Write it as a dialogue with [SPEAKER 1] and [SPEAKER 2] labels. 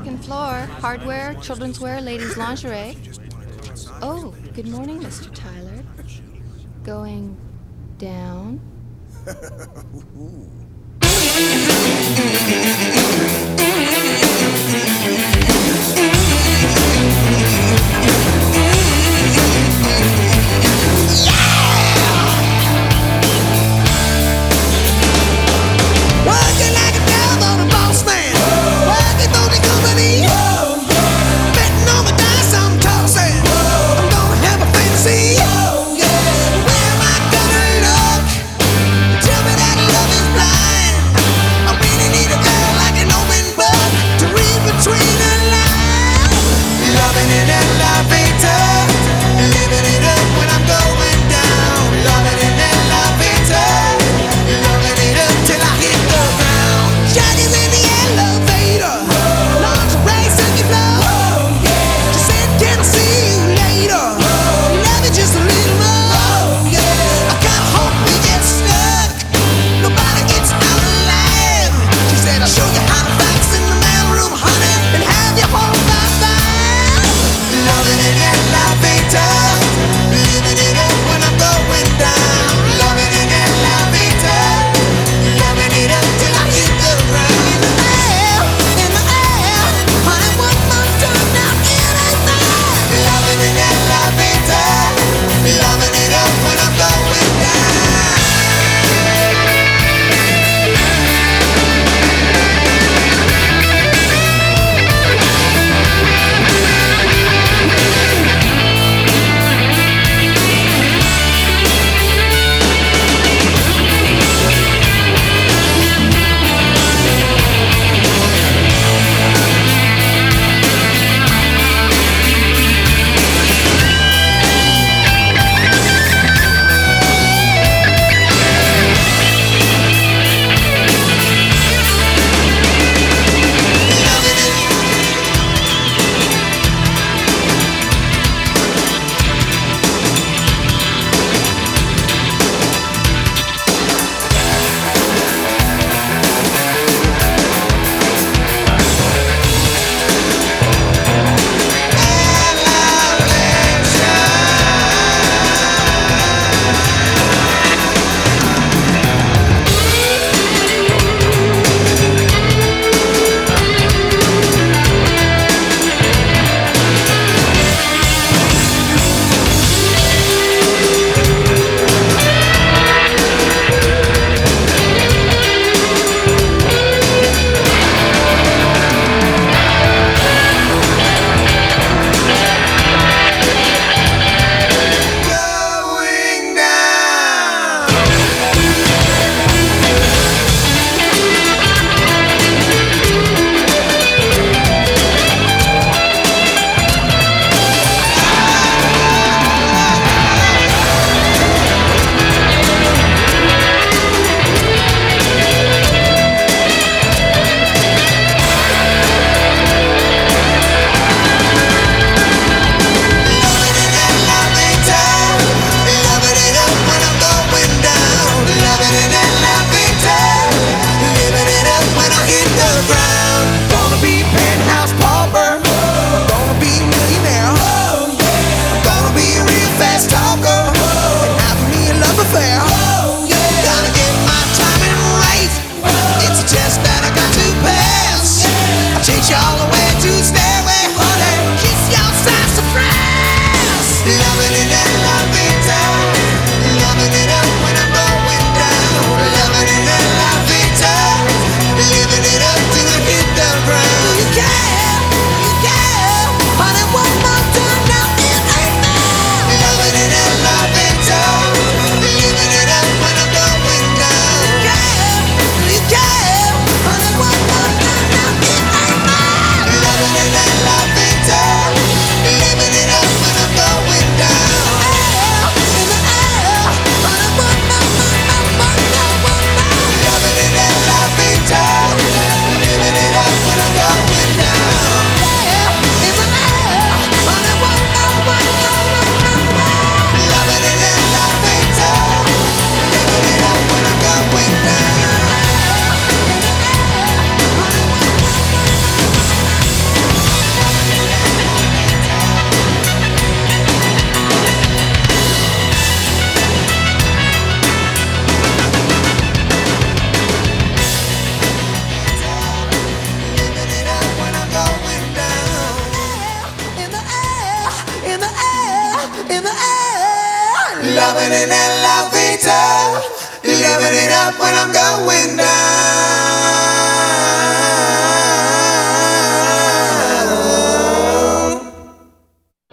[SPEAKER 1] second floor. Hardware, children's wear, ladies' lingerie. Oh, good morning, Mr. Tyler. Going down?
[SPEAKER 2] Working like a devil, the boss man. Working for the company. Betting on the dice, I'm tossing. I'm gonna have a fantasy. Where am I gonna look? Tell me that love is blind. I really need a girl Jumping in elevator, living it up when I'm going down.